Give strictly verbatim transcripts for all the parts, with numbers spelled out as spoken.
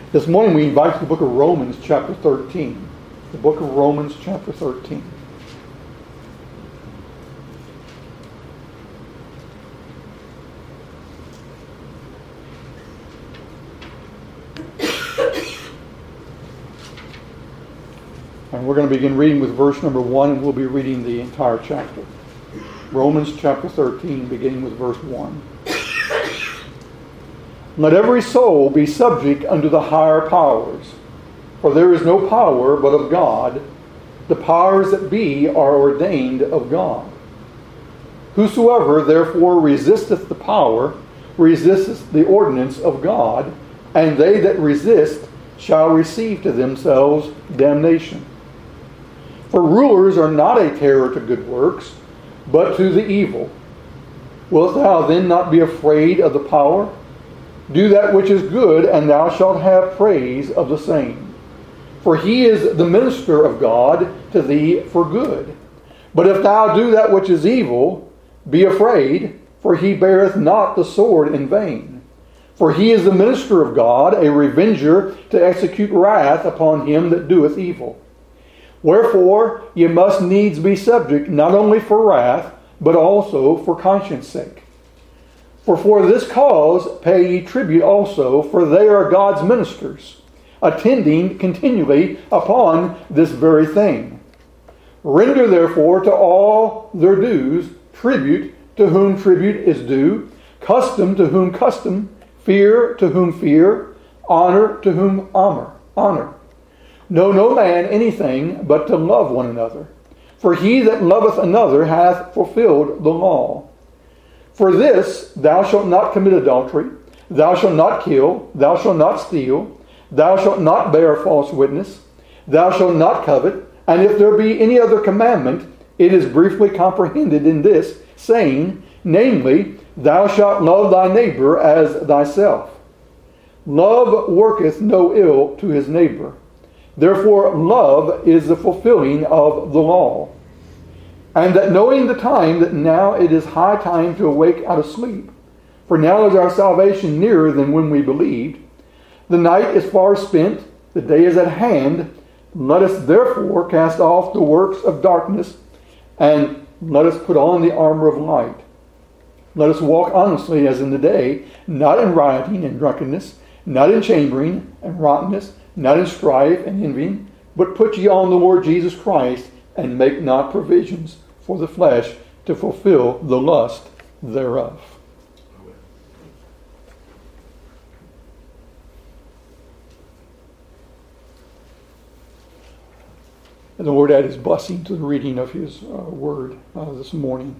This morning we invite you to the book of Romans chapter thirteen. The book of Romans chapter thirteen. And we're going to begin reading with verse number one, and we'll be reading the entire chapter. Romans chapter thirteen, beginning with verse one. Let every soul be subject unto the higher powers, for there is no power but of God. The powers that be are ordained of God. Whosoever therefore resisteth the power, resisteth the ordinance of God, and they that resist shall receive to themselves damnation. For rulers are not a terror to good works, but to the evil. Wilt thou then not be afraid of the power? Do that which is good, and thou shalt have praise of the same. For he is the minister of God to thee for good. But if thou do that which is evil, be afraid, for he beareth not the sword in vain. For he is the minister of God, a revenger to execute wrath upon him that doeth evil. Wherefore ye must needs be subject, not only for wrath, but also for conscience sake. For for this cause pay ye tribute also, for they are God's ministers, attending continually upon this very thing. Render therefore to all their dues, tribute to whom tribute is due, custom to whom custom, fear to whom fear, honor to whom honor. honor. Know no man anything but to love one another. For he that loveth another hath fulfilled the law. For this, thou shalt not commit adultery, thou shalt not kill, thou shalt not steal, thou shalt not bear false witness, thou shalt not covet, and if there be any other commandment, it is briefly comprehended in this, saying, namely, thou shalt love thy neighbor as thyself. Love worketh no ill to his neighbor. Therefore love is the fulfilling of the law. And that knowing the time, that now it is high time to awake out of sleep. For now is our salvation nearer than when we believed. The night is far spent, the day is at hand. Let us therefore cast off the works of darkness, and let us put on the armor of light. Let us walk honestly as in the day, not in rioting and drunkenness, not in chambering and rottenness, not in strife and envying, but put ye on the Lord Jesus Christ, and make not provisions for the flesh to fulfill the lust thereof. And the Lord add his blessing to the reading of his uh, word uh, this morning.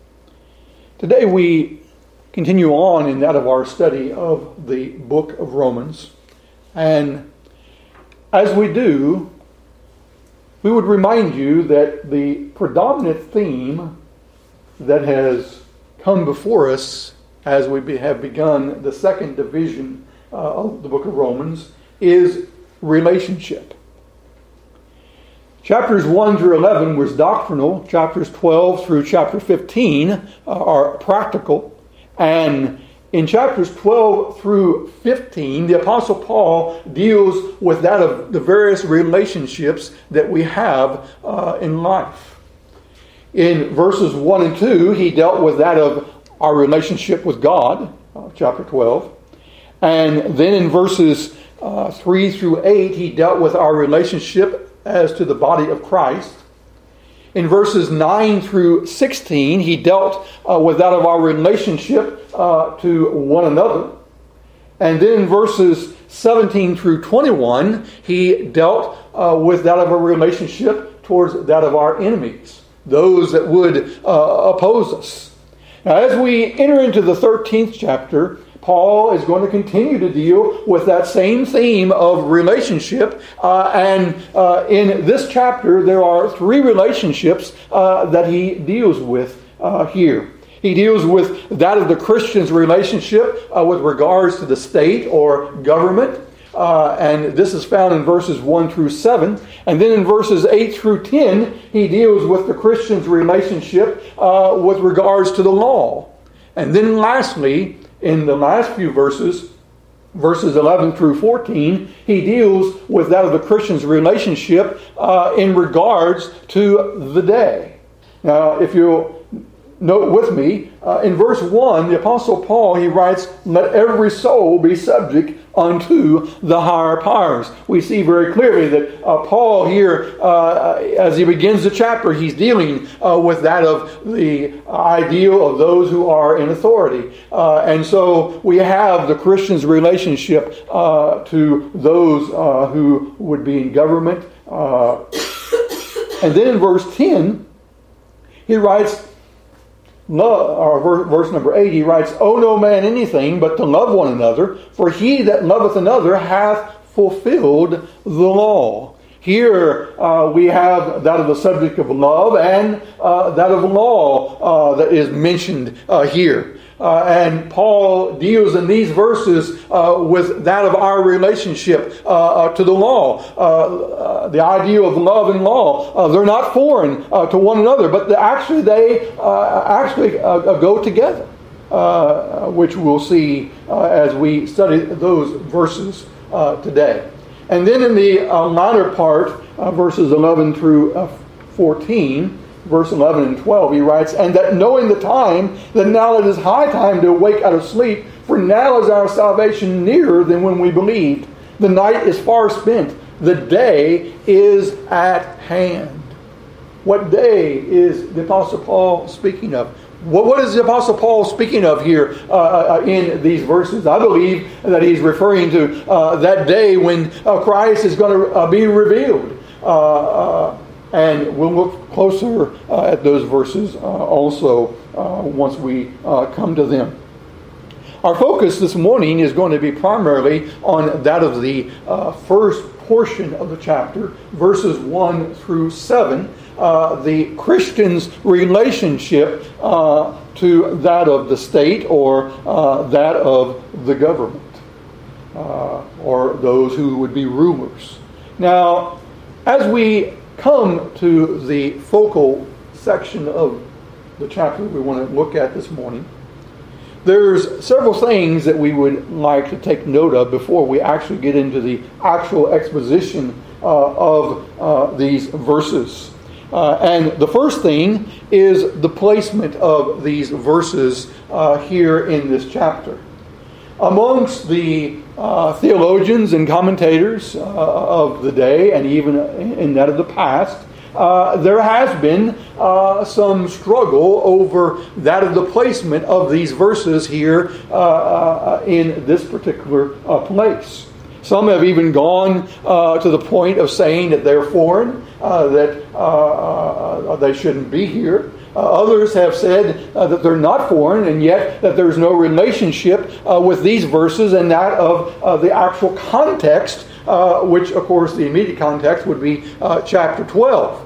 Today we continue on in that of our study of the book of Romans. And as we do, we would remind you that the predominant theme that has come before us as we have begun the second division uh, of the book of Romans is relationship. Chapters one through eleven was doctrinal. Chapters twelve through chapter fifteen uh, are practical. And in chapters twelve through fifteen, the Apostle Paul deals with that of the various relationships that we have uh, in life. In verses one and two, he dealt with that of our relationship with God, uh, chapter twelve. And then in verses uh, three through eight, he dealt with our relationship as to the body of Christ. In verses nine through sixteen, he dealt uh, with that of our relationship uh, to one another. And then in verses seventeen through twenty-one, he dealt uh, with that of our relationship towards that of our enemies, those that would uh, oppose us. Now, as we enter into the thirteenth chapter, Paul is going to continue to deal with that same theme of relationship. Uh, and uh, in this chapter, there are three relationships uh, that he deals with uh, here. He deals with that of the Christian's relationship uh, with regards to the state or government. Uh, and this is found in verses one through seven. And then in verses eight through ten, he deals with the Christian's relationship uh, with regards to the law. And then lastly, in the last few verses, verses eleven through fourteen, he deals with that of the Christian's relationship uh, in regards to the day. Now, if you note with me, uh, in verse one, the Apostle Paul, he writes, "Let every soul be subject unto the higher powers." We see very clearly that uh, Paul here, uh, as he begins the chapter, he's dealing uh, with that of the ideal of those who are in authority. Uh, and so we have the Christian's relationship uh, to those uh, who would be in government. Uh, and then in verse ten, he writes, Love, or verse number eight, he writes, "Owe no man anything but to love one another, for he that loveth another hath fulfilled the law." Here uh, we have that of the subject of love and uh, that of law uh, that is mentioned uh, here. Uh, and Paul deals in these verses uh, with that of our relationship uh, uh, to the law. Uh, uh, the idea of love and law, uh, they're not foreign uh, to one another, but the, actually they uh, actually uh, go together, uh, which we'll see uh, as we study those verses uh, today. And then in the uh, latter part, uh, verses eleven through uh, fourteen, verse eleven and twelve, he writes, "And that knowing the time, that now it is high time to awake out of sleep, for now is our salvation nearer than when we believed. The night is far spent, the day is at hand." What day is the Apostle Paul speaking of? What, what is the Apostle Paul speaking of here uh, in these verses? I believe that he's referring to uh, that day when uh, Christ is going to uh, be revealed. Uh, uh, And we'll look closer uh, at those verses uh, also uh, once we uh, come to them. Our focus this morning is going to be primarily on that of the uh, first portion of the chapter, verses one through seven, uh, the Christian's relationship uh, to that of the state or uh, that of the government, uh, or those who would be rulers. Now, as we come to the focal section of the chapter we want to look at this morning, there's several things that we would like to take note of before we actually get into the actual exposition uh, of uh, these verses. Uh, and the first thing is the placement of these verses uh, here in this chapter. Amongst the uh, theologians and commentators uh, of the day, and even in that of the past, uh, there has been uh, some struggle over that of the placement of these verses here uh, uh, in this particular uh, place. Some have even gone uh, to the point of saying that they're foreign, uh, that uh, uh, they shouldn't be here. Uh, others have said uh, that they're not foreign, and yet that there's no relationship uh, with these verses and that of uh, the actual context, uh, which, of course, the immediate context would be uh, chapter twelve.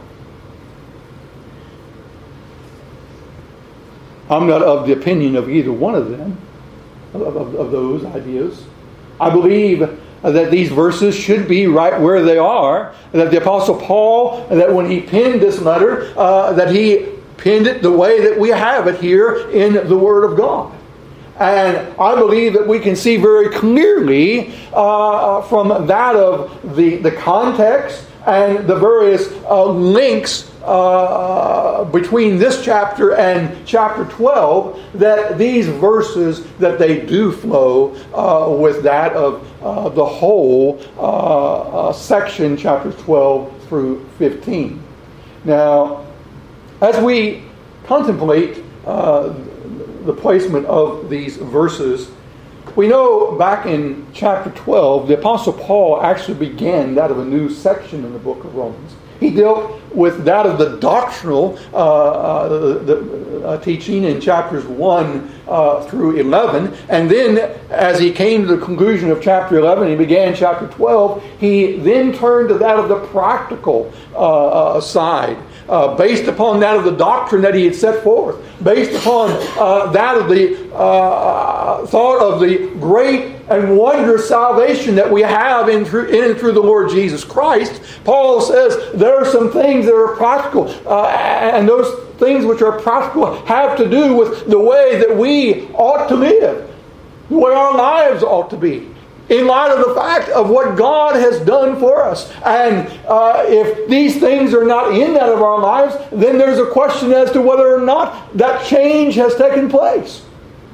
I'm not of the opinion of either one of them, of, of, of those ideas. I believe that these verses should be right where they are, that the Apostle Paul, that when he penned this letter, uh, that he penned it the way that we have it here in the Word of God. And I believe that we can see very clearly uh, from that of the, the context and the various uh, links uh, between this chapter and chapter twelve, that these verses, that they do flow uh, with that of uh, the whole uh, uh, section, chapters twelve through fifteen. Now, as we contemplate uh, the placement of these verses, we know back in chapter twelve, the Apostle Paul actually began that of a new section in the book of Romans. He dealt with that of the doctrinal uh, uh, the, the, uh, teaching in chapters one uh, through eleven. And then as he came to the conclusion of chapter eleven, he began chapter twelve, he then turned to that of the practical uh, uh, side. Uh, based upon that of the doctrine that he had set forth, based upon uh, that of the uh, thought of the great and wondrous salvation that we have in, through, in and through the Lord Jesus Christ, Paul says there are some things that are practical, uh, and those things which are practical have to do with the way that we ought to live, the way our lives ought to be. in light of the fact of what God has done for us. And uh, if these things are not in that of our lives, then there's a question as to whether or not that change has taken place.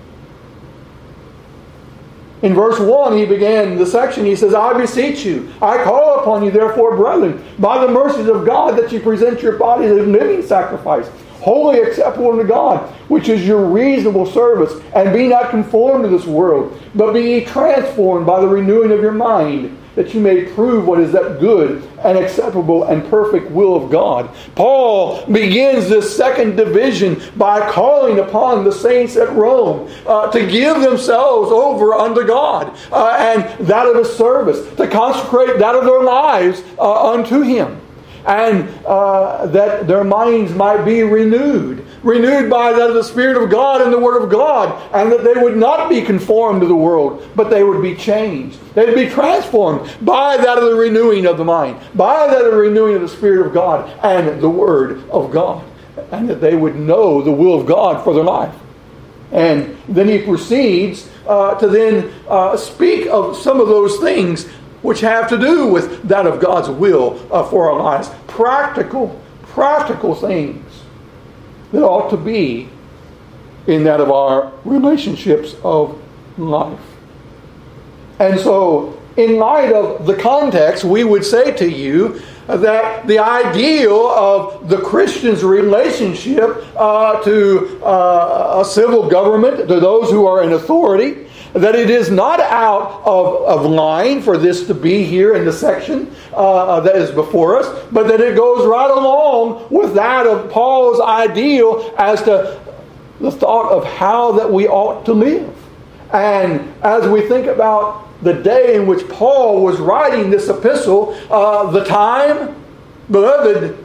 In verse one, he began the section, he says, I beseech you, I call upon you, therefore, brethren, by the mercies of God, that you present your bodies as a living sacrifice, wholly acceptable unto God, which is your reasonable service. And be not conformed to this world, but be ye transformed by the renewing of your mind, that you may prove what is that good and acceptable and perfect will of God. Paul begins this second division by calling upon the saints at Rome uh, to give themselves over unto God uh, and that of His service, to consecrate that of their lives uh, unto Him, and uh, that their minds might be renewed. Renewed by that of the Spirit of God and the Word of God, and that they would not be conformed to the world, but they would be changed. They'd be transformed by that of the renewing of the mind, by that of the renewing of the Spirit of God and the Word of God, and that they would know the will of God for their life. And then he proceeds uh, to then uh, speak of some of those things which have to do with that of God's will uh, for our lives. Practical, practical things that ought to be in that of our relationships of life. And so, in light of the context, we would say to you that the ideal of the Christian's relationship uh, to uh, a civil government, to those who are in authority, that it is not out of, of line for this to be here in the section uh, that is before us, but that it goes right along with that of Paul's ideal as to the thought of how that we ought to live. And as we think about the day in which Paul was writing this epistle, uh, the time, beloved,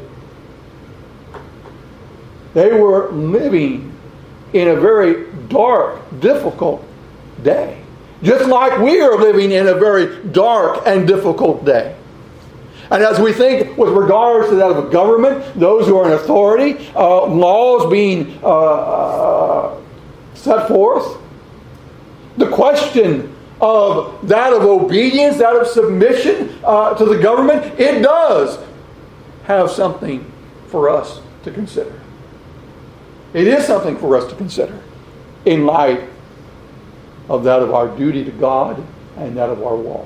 they were living in a very dark, difficult day. Just like we are living in a very dark and difficult day. And as we think with regards to that of a government, those who are in authority, uh, laws being uh, uh, set forth, the question of that of obedience, that of submission uh, to the government, it does have something for us to consider. It is something for us to consider in light of that of our duty to God and that of our walk.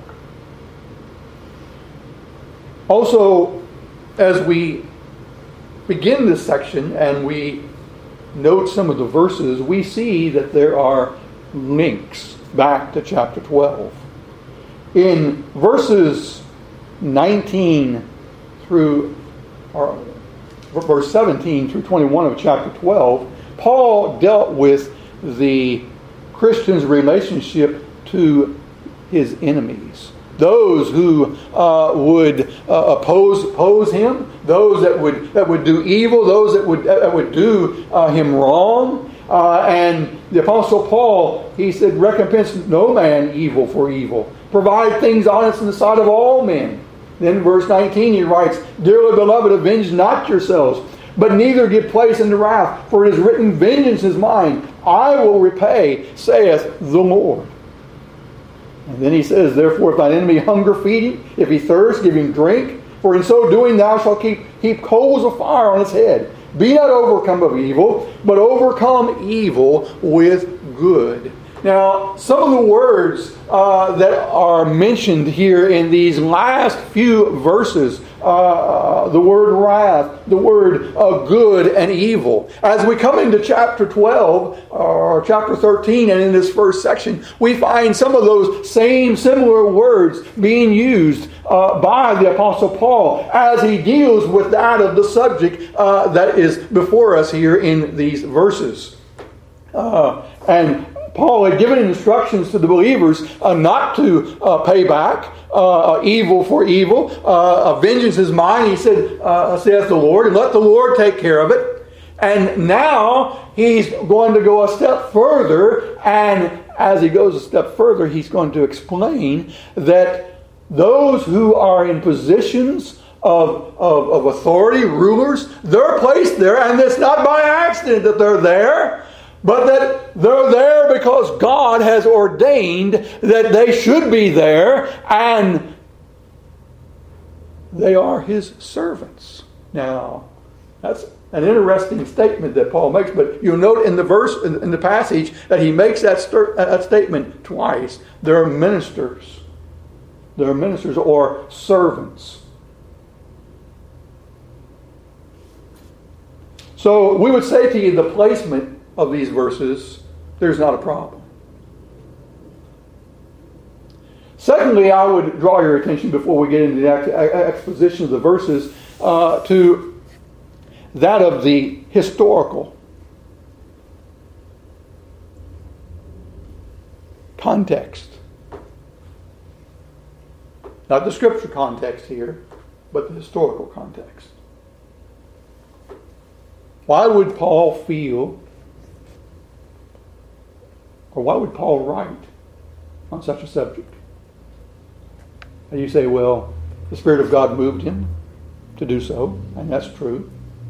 Also, as we begin this section and we note some of the verses, we see that there are links back to chapter twelve. In verses nineteen through, or verse seventeen through twenty-one of chapter twelve, Paul dealt with the Christian's relationship to his enemies. Those who uh, would uh, oppose oppose him, those that would that would do evil, those that would that would do uh, him wrong. Uh, and the Apostle Paul, he said, recompense no man evil for evil. Provide things honest in the sight of all men. Then verse nineteen he writes, Dearly beloved, avenge not yourselves, but neither give place unto wrath, for it is written, Vengeance is mine, I will repay, saith the Lord. And then he says, Therefore if thine enemy hunger, feed him. If he thirst, give him drink. For in so doing thou shalt keep heap coals of fire on his head. Be not overcome of evil, but overcome evil with good. Now, some of the words uh, that are mentioned here in these last few verses, uh, the word wrath, the word uh, good and evil. As we come into chapter twelve, or chapter thirteen, and in this first section, we find some of those same similar words being used uh, by the Apostle Paul as he deals with that of the subject uh, that is before us here in these verses. Uh, and Paul had given instructions to the believers uh, not to uh, pay back uh, evil for evil. Uh, vengeance is mine, he said, uh, saith the Lord, and let the Lord take care of it. And now he's going to go a step further, and as he goes a step further, he's going to explain that those who are in positions of, of, of authority, rulers, they're placed there, and it's not by accident that they're there. but that they're there because God has ordained that they should be there, and they are His servants. Now, that's an interesting statement that Paul makes, but you'll note in the verse, in the passage, that he makes that, st- that statement twice. They're ministers. They're ministers or servants. So we would say to you, the placement of these verses, there's not a problem. Secondly, I would draw your attention before we get into the exposition of the verses uh, to that of the historical context. Not the scripture context here, but the historical context. Why would Paul feel, or why would Paul write on such a subject? And you say, well, the Spirit of God moved him to do so, and that's true.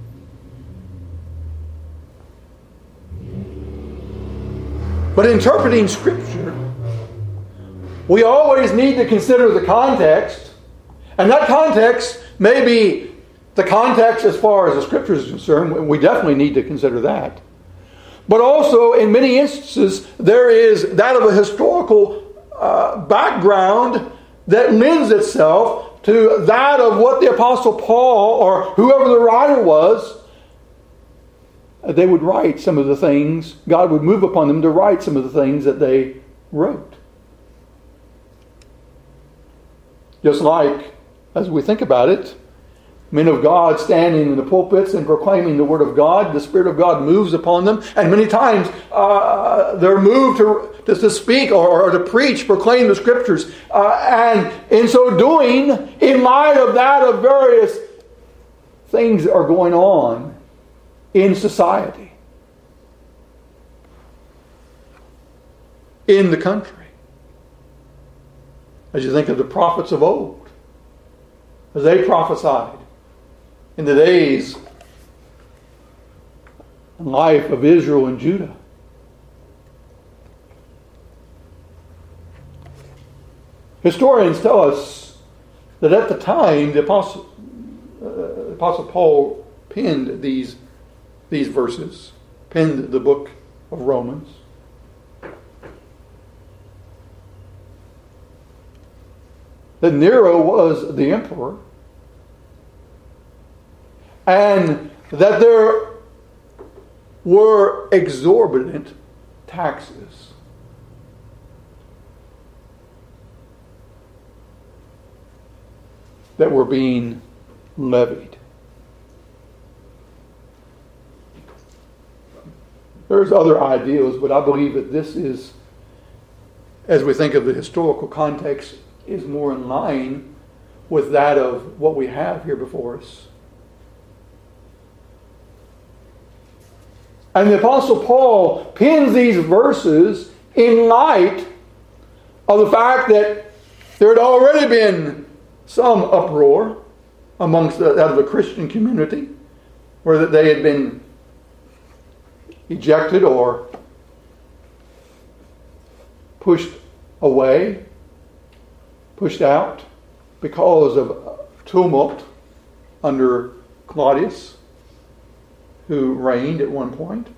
But interpreting Scripture, we always need to consider the context. And that context may be the context as far as the Scripture is concerned. We definitely need to consider that. But also, in many instances, there is that of a historical uh, background that lends itself to that of what the Apostle Paul or whoever the writer was. They would write some of the things, God would move upon them to write some of the things that they wrote. Just like, as we think about it, men of God standing in the pulpits and proclaiming the Word of God, the Spirit of God moves upon them, and many times uh, they're moved to, to, to speak or, or to preach, proclaim the Scriptures. Uh, and in so doing, in light of that, of various things that are going on in society, in the country. As you think of the prophets of old, as they prophesied in the days and life of Israel and Judah. Historians tell us that at the time the Apostle, uh, Apostle Paul penned these These verses, penned the book of Romans. That Nero was the emperor, and that there were exorbitant taxes. That were being levied. There's other ideals, but I believe that this is, as we think of the historical context, is more in line with that of what we have here before us. And the Apostle Paul pins these verses in light of the fact that there had already been some uproar amongst the, out of the Christian community, where that they had been ejected or pushed away, pushed out because of tumult under Claudius, who reigned at one point.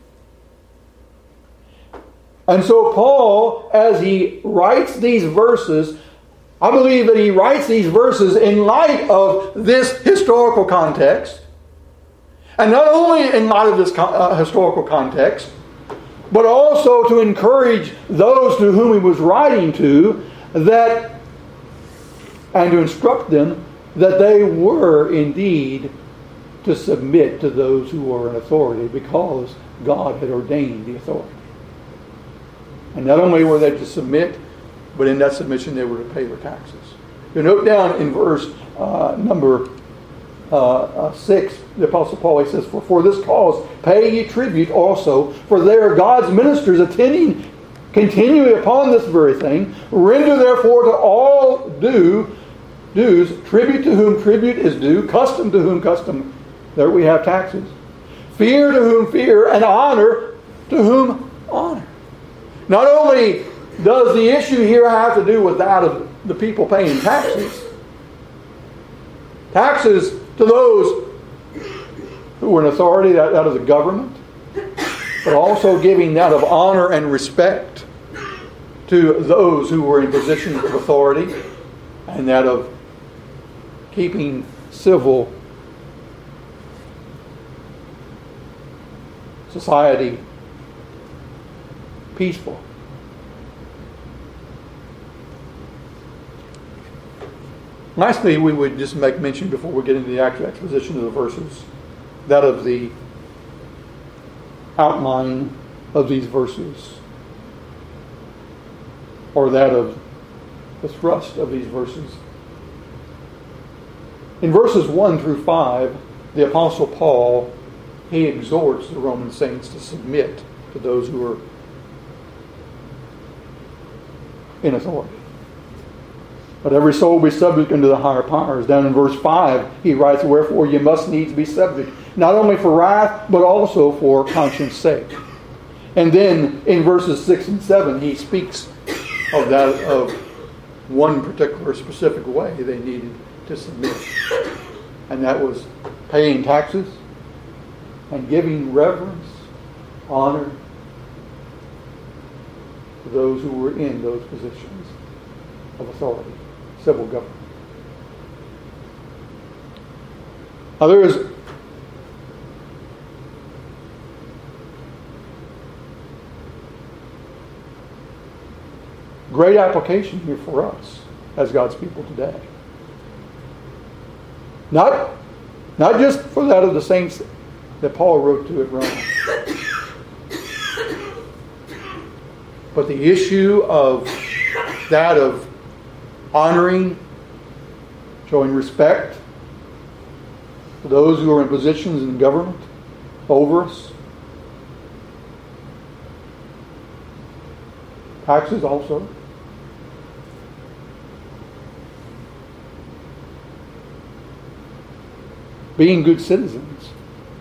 And so Paul, as he writes these verses, I believe that he writes these verses in light of this historical context. And not only in light of this uh, historical context, but also to encourage those to whom he was writing to, that, and to instruct them that they were indeed to submit to those who were in authority, because God had ordained the authority. And not only were they to submit, but in that submission they were to pay their taxes. You note down in verse uh, number uh, uh, six, the Apostle Paul, he says, For, for this cause pay ye tribute also, for they are God's ministers, attending continually upon this very thing. Render therefore to all due dues, tribute to whom tribute is due, custom to whom custom. There we have taxes. Fear to whom fear, and honor to whom honor. Not only does the issue here have to do with that of the people paying taxes, taxes to those who were in authority, that, that of the government, but also giving that of honor and respect to those who were in positions of authority, and that of keeping civil society peaceful. Lastly, we would just make mention before we get into the actual exposition of the verses, that of the outline of these verses, or that of the thrust of these verses. In verses one through five, the Apostle Paul, he exhorts the Roman saints to submit to those who are in authority. But every soul be subject unto the higher powers. Down in verse five, he writes, wherefore you must needs be subject, not only for wrath, but also for conscience sake. And then in verses six and seven, he speaks of that of one particular specific way they needed to submit. And that was paying taxes and giving reverence, honor to those who were in those positions of authority, civil government. Now there is great application here for us as God's people today. Not, not just for that of the saints that Paul wrote to at Rome, but the issue of that of honoring, showing respect to those who are in positions in government over us. Taxes also. Being good citizens.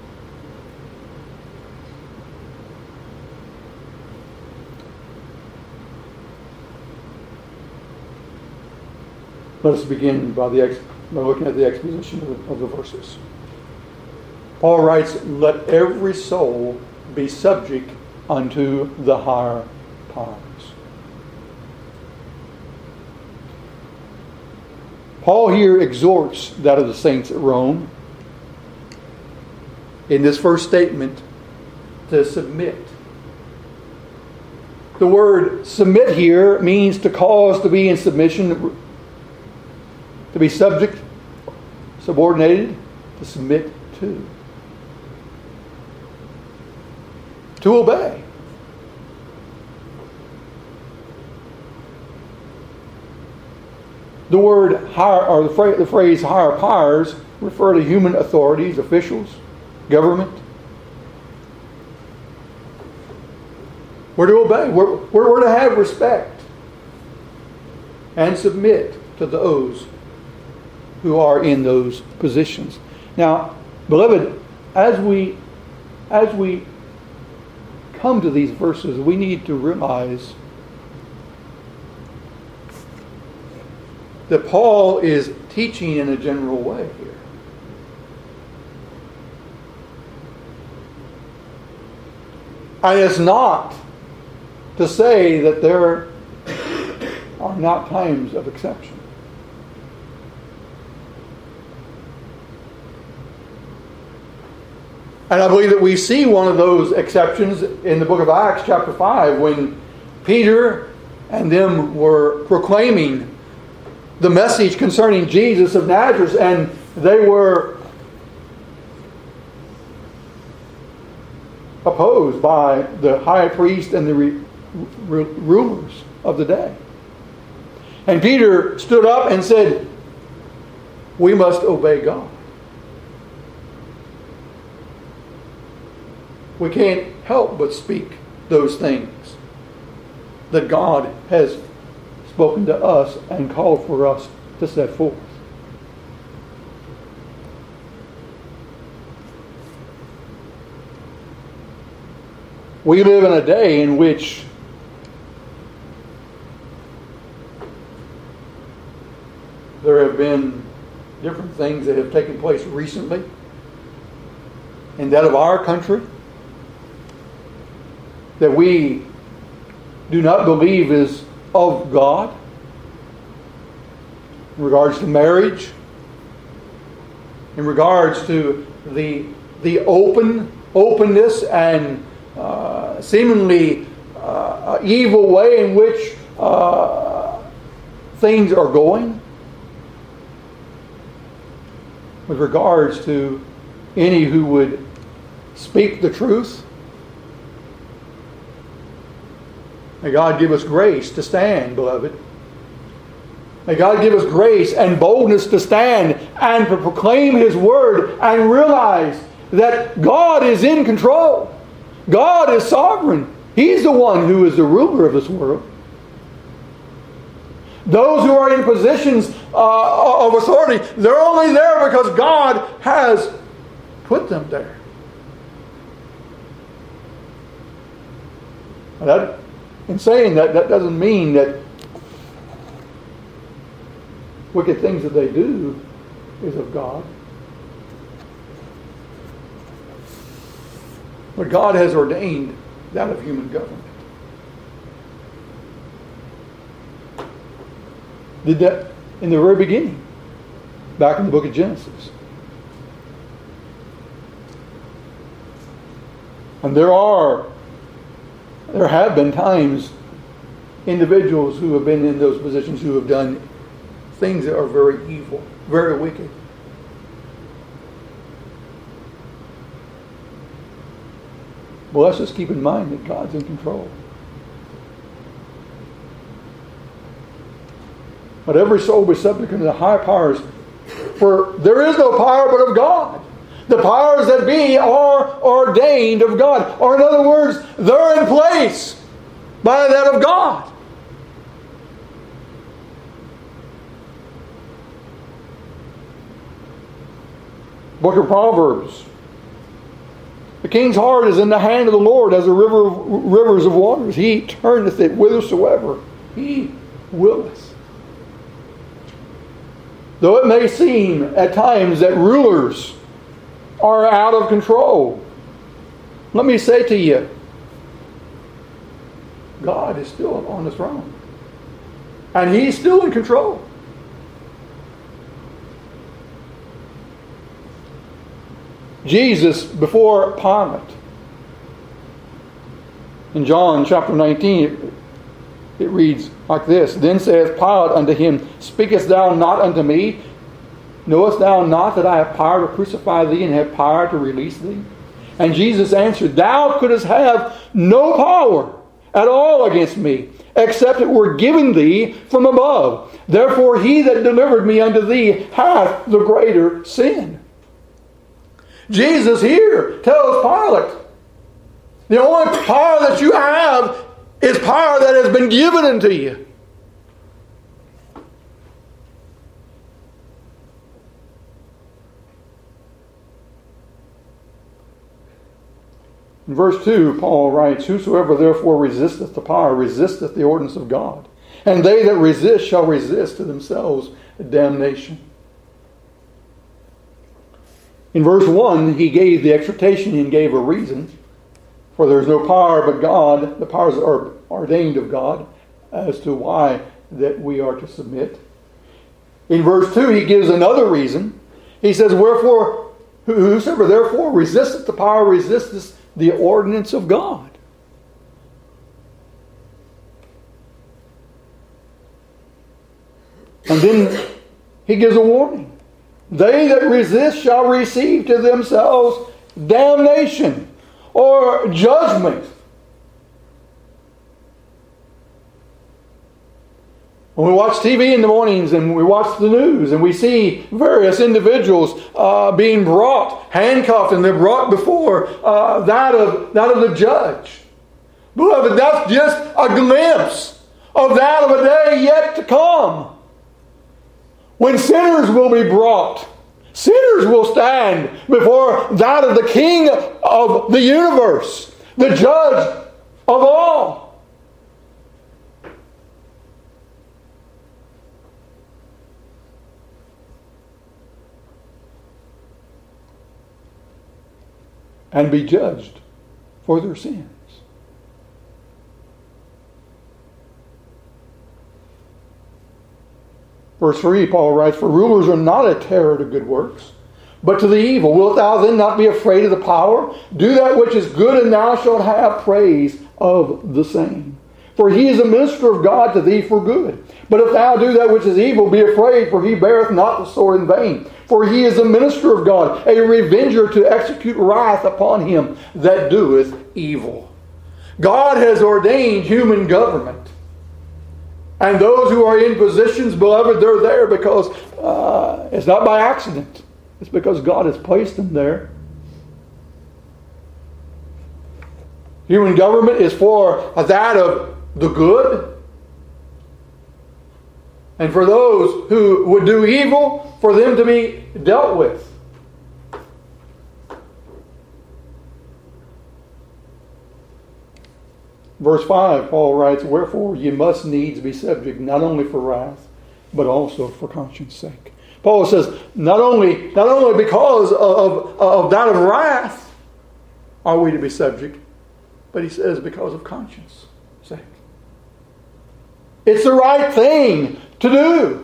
Let us begin by, the ex- by looking at the exposition of the, of the verses. Paul writes, let every soul be subject unto the higher powers. Paul here exhorts that of the saints at Rome in this first statement to submit. The word submit here means to cause to be in submission, to be subject, subordinated, to submit to. To obey. The word higher, or the phrase, the phrase higher powers refer to human authorities, officials, government. We're to obey. We're, we're, we're to have respect and submit to those who are in those positions. Now, beloved, as we as we come to these verses, we need to realize that Paul is teaching in a general way here. And it's not to say that there are not times of exception. And I believe that we see one of those exceptions in the book of Acts chapter five when Peter and them were proclaiming the message concerning Jesus of Nazareth, and they were opposed by the high priest and the re- re- rulers of the day. And Peter stood up and said, we must obey God. We can't help but speak those things that God has spoken to us and called for us to set forth. We live in a day in which there have been different things that have taken place recently in that of our country that we do not believe is of God in regards to marriage, in regards to the the open openness and uh, seemingly uh, evil way in which uh, things are going, with regards to any who would speak the truth. May God give us grace to stand, beloved. May God give us grace and boldness to stand and to proclaim His Word and realize that God is in control. God is sovereign. He's the one who is the ruler of this world. Those who are in positions uh, of authority, they're only there because God has put them there. That, in saying that, that doesn't mean that wicked things that they do is of God. But God has ordained that of human government. Did that in the very beginning, back in the book of Genesis. And there are, there have been times, individuals who have been in those positions who have done things that are very evil, very wicked. Well, let's just keep in mind that God's in control. But every soul be subject unto the high powers, for there is no power but of God. The powers that be are ordained of God. Or in other words, they're in place by that of God. Book of Proverbs. The king's heart is in the hand of the Lord as a river of, rivers of waters. He turneth it whithersoever He willeth. Though it may seem at times that rulers are out of control, let me say to you, God is still on the throne. And He's still in control. Jesus before Pilate. In John chapter nineteen, it reads like this. Then saith Pilate unto him, Speakest thou not unto me? Knowest thou not that I have power to crucify thee and have power to release thee? And Jesus answered, Thou couldst have no power at all against me, except it were given thee from above. Therefore he that delivered me unto thee hath the greater sin. Jesus here tells Pilate, the only power that you have is power that has been given unto you. In verse two, Paul writes, Whosoever therefore resisteth the power, resisteth the ordinance of God. And they that resist shall resist to themselves damnation. In verse one, he gave the exhortation and gave a reason. For there is no power but God. The powers are ordained of God as to why that we are to submit. In verse two, he gives another reason. He says, Wherefore, whosoever therefore resisteth the power, resisteth the ordinance of God. And then he gives a warning. They that resist shall receive to themselves damnation or judgment. When we watch T V in the mornings and we watch the news and we see various individuals uh, being brought, handcuffed, and they're brought before uh, that of that of the judge. Beloved, that's just a glimpse of that of a day yet to come. When sinners will be brought, sinners will stand before that of the King of the universe. the judge of all. And be judged for their sins. Verse three, Paul writes, "For rulers are not a terror to good works, but to the evil. Wilt thou then not be afraid of the power? Do that which is good, and thou shalt have praise of the same. For he is a minister of God to thee for good. But if thou do that which is evil, be afraid, for he beareth not the sword in vain. For he is a minister of God, a revenger to execute wrath upon him that doeth evil." God has ordained human government. And those who are in positions, beloved, they're there because uh, it's not by accident. It's because God has placed them there. Human government is for that of the good. And for those who would do evil, for them to be dealt with. Verse five, Paul writes, "Wherefore ye must needs be subject, not only for wrath, but also for conscience sake." Paul says, not only, not only because of, of that of wrath are we to be subject, but he says because of conscience sake. It's the right thing to do.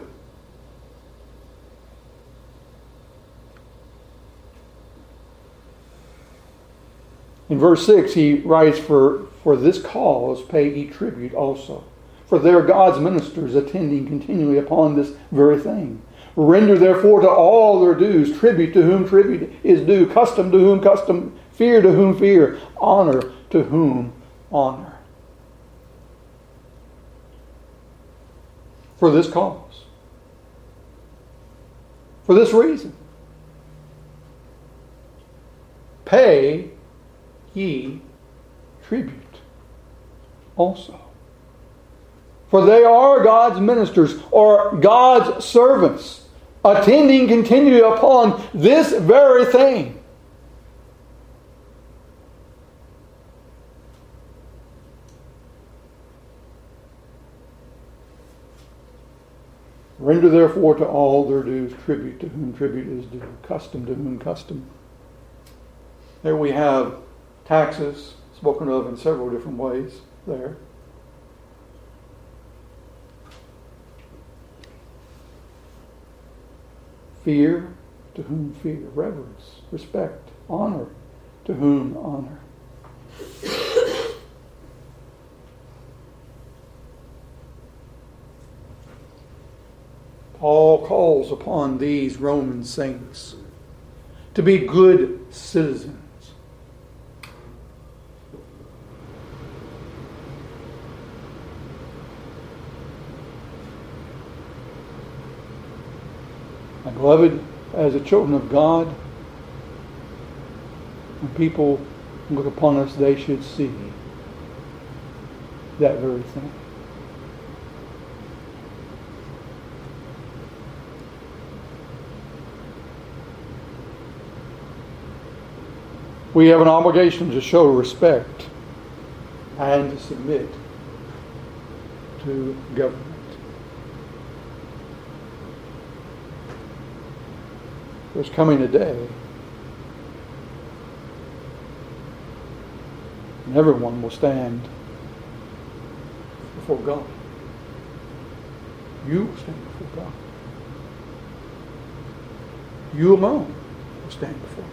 In verse six, he writes, For, for this cause pay ye tribute also. For they are God's ministers, attending continually upon this very thing. Render therefore to all their dues, tribute to whom tribute is due, custom to whom custom, fear to whom fear, honor to whom honor. For this cause. For this reason. Pay ye tribute also. For they are God's ministers, or God's servants, attending continually upon this very thing. Render therefore to all their dues, tribute to whom tribute is due, custom to whom custom. There we have taxes, spoken of in several different ways there. Fear, to whom fear. Reverence, respect, honor, to whom honor. Paul calls upon these Roman saints to be good citizens. My beloved, as the children of God, when people look upon us, they should see that very thing. We have an obligation to show respect and to submit to government. There's coming a day and everyone will stand before God. You will stand before God. You alone will stand before God.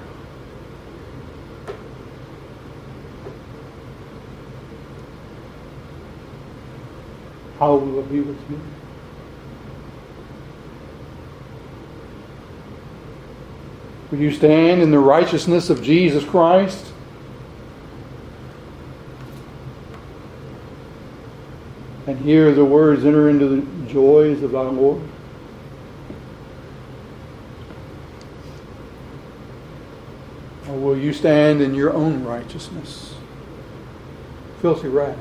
How will it be with you? Will you stand in the righteousness of Jesus Christ? And hear the words, enter into the joys of our Lord? Or will you stand in your own righteousness? Filthy rags.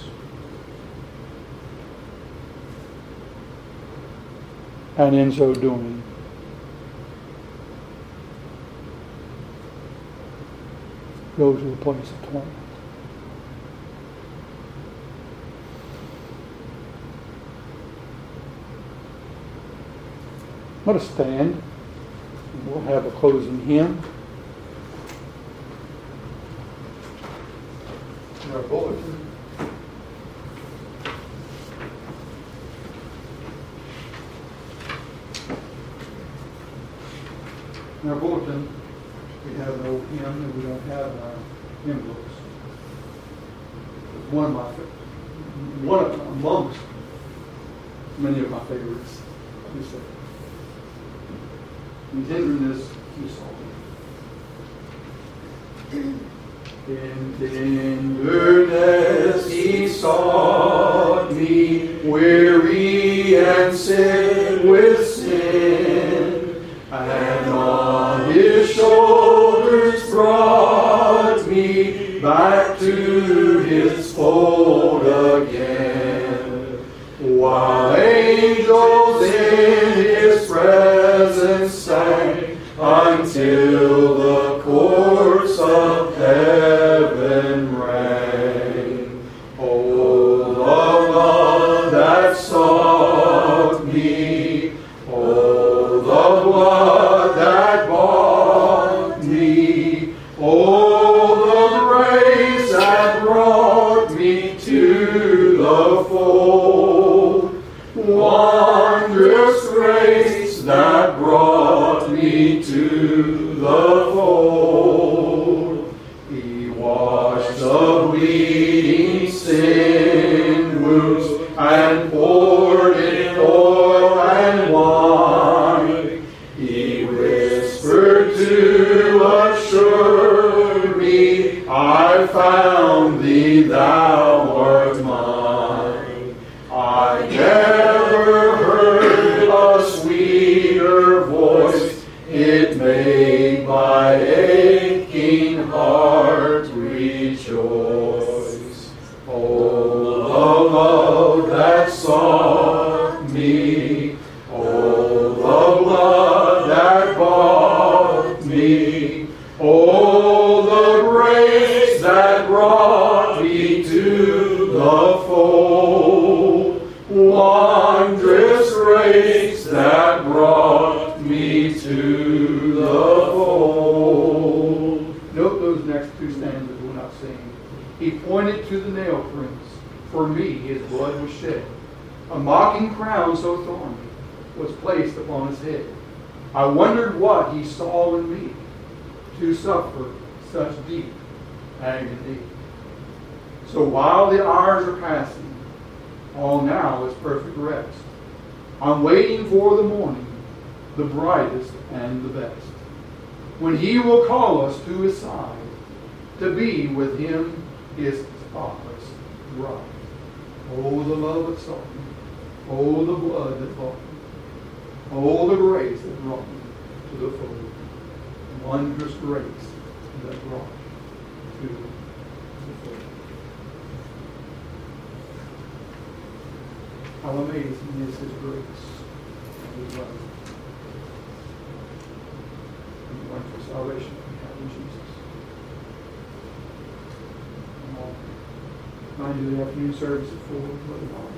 And in so doing, go to the place of torment. Let us stand. We'll have a closing hymn. In our bulletin. In our bulletin, we have no hymn and we don't have our hymn books. One of my one of amongst many of my favorites. Let me say. In tenderness, he saw me. In tenderness, he sought me, weary and sick with sin, and on his shoulders brought me back to his fold again. While angels in his presence sang, until the courts of heaven rang. Oh, the love that sought me, oh, the blood that bought me, oh, the grace that brought me to the fold. Wondrous grace that brought me to the fold. He washed the bleeding sin wounds and poured in oil and wine. He whispered to assure me, I found thee, thou art mine. I never heard a sweeter voice, it made my aching heart rejoice. Oh, the love that sought me, oh, the blood that bought me, oh, the grace that brought me to the fold. Wondrous grace that brought me to the fold. Note those next two stanzas we're not singing. He pointed to the nail prints. For me his blood was shed. A mocking crown so thorny was placed upon his head. I wondered what he saw in me to suffer such deep agony. So while the hours are passing, all now is perfect rest. I'm waiting for the morning, the brightest and the best, when he will call us to his side, to be with him his spotless bride. Oh, the love that sought me. Oh, the blood that bought me. Oh, the grace that brought me to the fold. Wondrous grace that brought me to the fold. How amazing is his grace and his love. And the wonderful salvation that we have in Jesus. I'll remind you the afternoon service at four. Brother Don.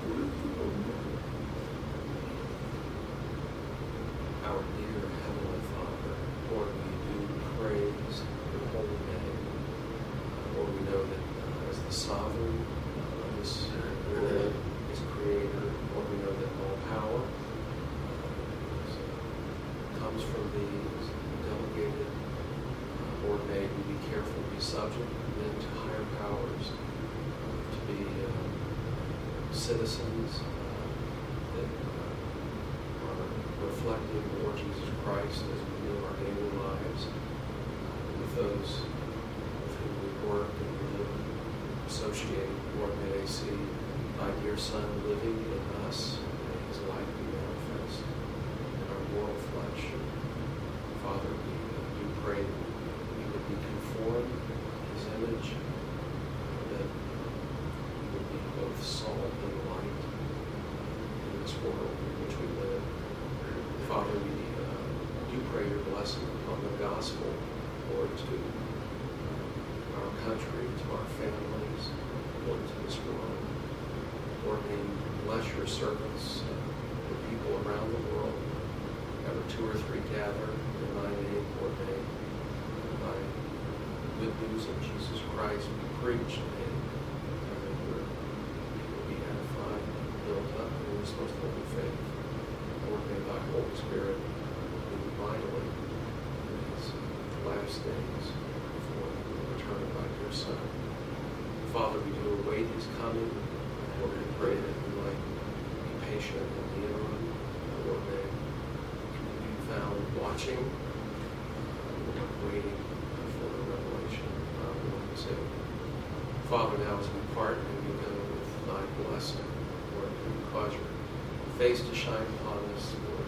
Our dear Heavenly Father, Lord, we do praise your holy name. Lord, we know that uh, as the sovereign uh, of this world, as creator, Lord, we know that all power uh, is, uh, comes from thee, is delegated. Uh, Lord, may we be careful to be subject then to higher powers, uh, to be uh, citizens uh, that uh, are reflecting the Lord Jesus Christ as we live our daily lives uh, with those with whom we work and we live, associate. Lord, may they see thy dear Son living in us, may his life be manifest in our mortal flesh. Father, we do pray that we would be conformed to his image, that we would be both salt and light in this world in which we live. Father, we uh, do pray your blessing upon the gospel, Lord, to uh, our country, to our families, Lord, to this world. Lord, may you bless your servants, uh, the people around the world, wherever two or three gather in my name, Lord, may thy good news of Jesus Christ be preached, and uh, your people be edified, built up in this most holy faith. Lord, may thy Holy Spirit move mightily in these last days before the return of thy dear Son. Father, we do await his coming. Lord, we pray that we might be patient in the interim. Lord, may we be found watching, uh, waiting for the revelation of our Lord and Savior. Father, now as we part, may we go with thy blessing. Lord, may you cause your face to shine upon us. Lord,